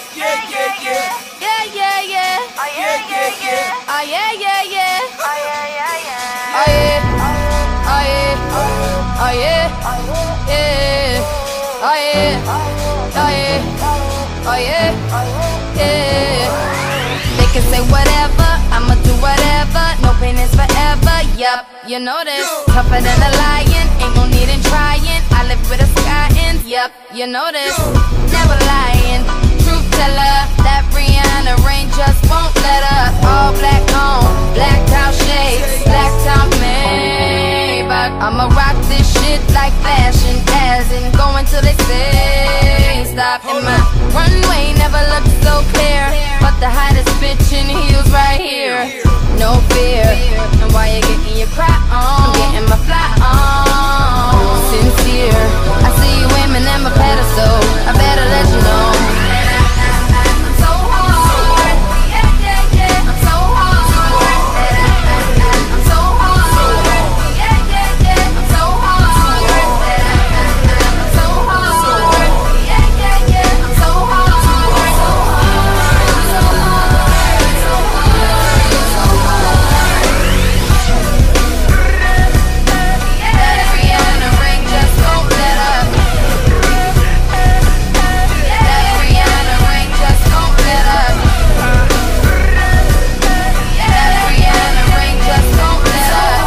Yeah, yeah, yeah. Yeah, yeah, yeah. Oh yeah, yeah, yeah. Oh yeah, yeah, yeah. Oh yeah, yeah, yeah. Oh yeah. Oh yeah. Oh yeah. Yeah. Oh yeah. Oh yeah. Oh yeah. Yeah. They can say whatever, I'ma do whatever. No pain is forever. Yup, you know this. Tougher than a lion, ain't no need in trying. I live with a sky in. Yup, you know this. Never lying. Truth teller, that Rihanna rain just won't let up. All black on, blacked out shades, blacked out Maybach. I'ma rock this shit like fashion, as in going till they say stop. And my runway never looked so clear, but the hottest bitch in heels right here. No fear, and while you're getting your cry on, I'm getting my fly on. Sincere, I see you aiming at my pedestal, I better let you know. I'm so hard, yeah, yeah, yeah. I'm so hard, I'm so hard, yeah, yeah, yeah. I'm so hard, I'm so hard, yeah, yeah, yeah. I'm so hard, so hard, so hard, so hard. That Rihanna ring just won't let up. That Rihanna ring just won't let up. That Rihanna ring just won't let up.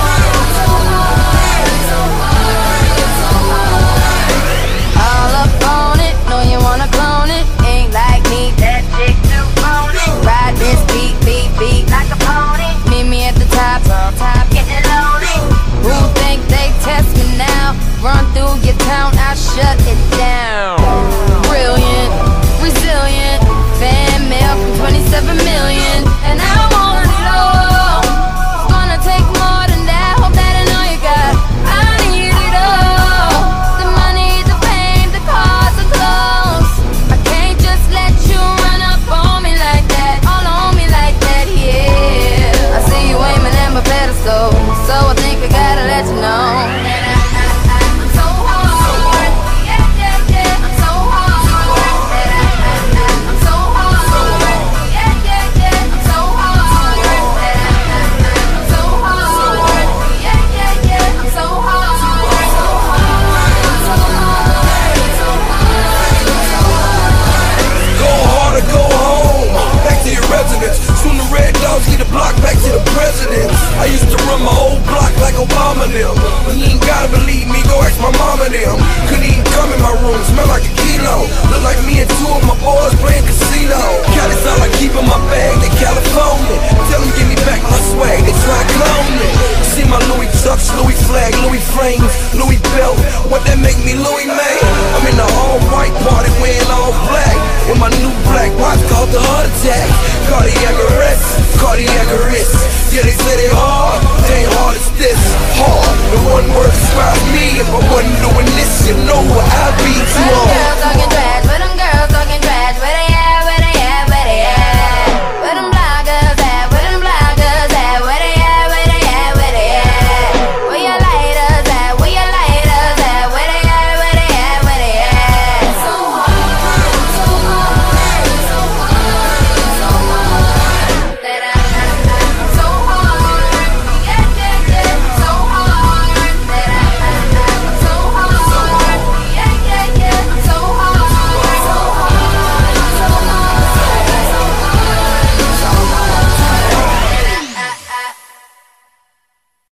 All up on it, know you wanna clone it. Ain't like me, that chick too phony. Ride this beat, beat, beat like a pony. Meet me at the top, getting lonely. Who think they test me now? Run through your town, I shut it down.